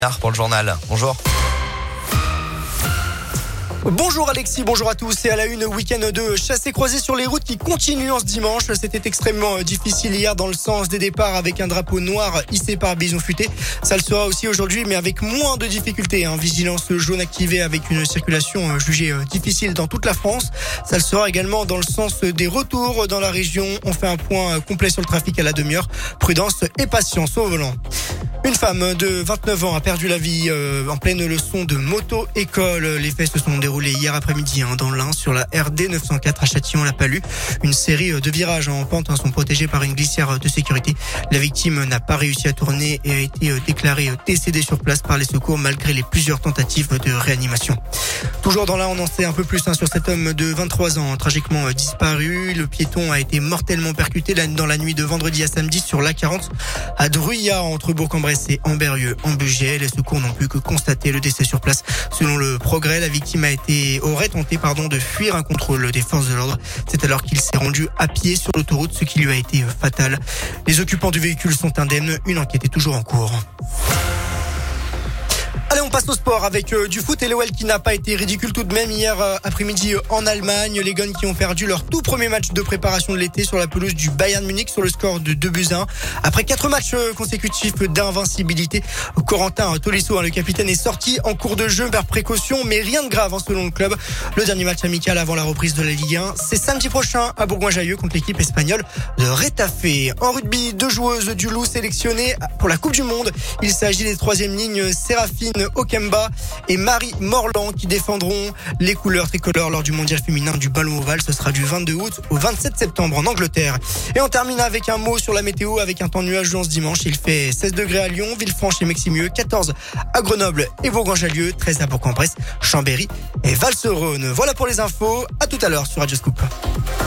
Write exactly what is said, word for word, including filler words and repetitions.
Pour le journal. Bonjour. Bonjour Alexis, bonjour à tous. Et à la une, week-end de chassés-croisés sur les routes qui continue en ce dimanche. C'était extrêmement difficile hier dans le sens des départs avec un drapeau noir hissé par Bison Futé. Ça le sera aussi aujourd'hui, mais avec moins de difficultés. Hein. Vigilance jaune activée avec une circulation jugée difficile dans toute la France. Ça le sera également dans le sens des retours dans la région. On fait un point complet sur le trafic à la demi-heure. Prudence et patience au volant. Une femme de vingt-neuf ans a perdu la vie euh, en pleine leçon de moto-école. Les faits se sont déroulés hier après-midi hein, dans l'Ain sur la R D neuf cent quatre à Châtillon-la-Palue. Une série de virages en pente hein, sont protégés par une glissière de sécurité. La victime n'a pas réussi à tourner et a été déclarée décédée sur place par les secours malgré les plusieurs tentatives de réanimation. Toujours dans l'Ain, on en sait un peu plus hein, sur cet homme de vingt-trois ans tragiquement disparu. Le piéton a été mortellement percuté dans la nuit de vendredi à samedi sur l'A quarante à Druyat entre Bourg-en-Bresse et Amberieu en Bugey. Les secours n'ont pu que constater le décès sur place. Selon le Progrès, la victime a été aurait tenté pardon de fuir un contrôle des forces de l'ordre. C'est alors qu'il s'est rendu à pied sur l'autoroute, ce qui lui a été fatal. Les occupants du véhicule sont indemnes. Une enquête est toujours en cours. Allez, on passe au sport avec euh, du foot et l'O L qui n'a pas été ridicule tout de même hier euh, après-midi euh, en Allemagne. Les Gones qui ont perdu leur tout premier match de préparation de l'été sur la pelouse du Bayern Munich sur le score de deux buts à un. Après quatre matchs euh, consécutifs d'invincibilité, Corentin Tolisso, hein, le capitaine, est sorti en cours de jeu vers précaution, mais rien de grave hein, selon le club. Le dernier match amical avant la reprise de la Ligue un, c'est samedi prochain à Bourgoin-Jallieu contre l'équipe espagnole de Retafe. En rugby, deux joueuses du Loup sélectionnées pour la Coupe du Monde. Il s'agit des troisième lignes Séraphine Okemba et Marie Morland qui défendront les couleurs tricolores lors du mondial féminin du ballon ovale. Ce sera du vingt-deux août au vingt-sept septembre en Angleterre. Et on termine avec un mot sur la météo avec un temps nuageux ce dimanche. Il fait seize degrés à Lyon, Villefranche et Meximieux, quatorze à Grenoble et Bourgoin-Jallieu, treize à Bourg-en-Bresse, Chambéry et Val-sur-Rhône. Voilà pour les infos. À tout à l'heure sur Radio Scoop.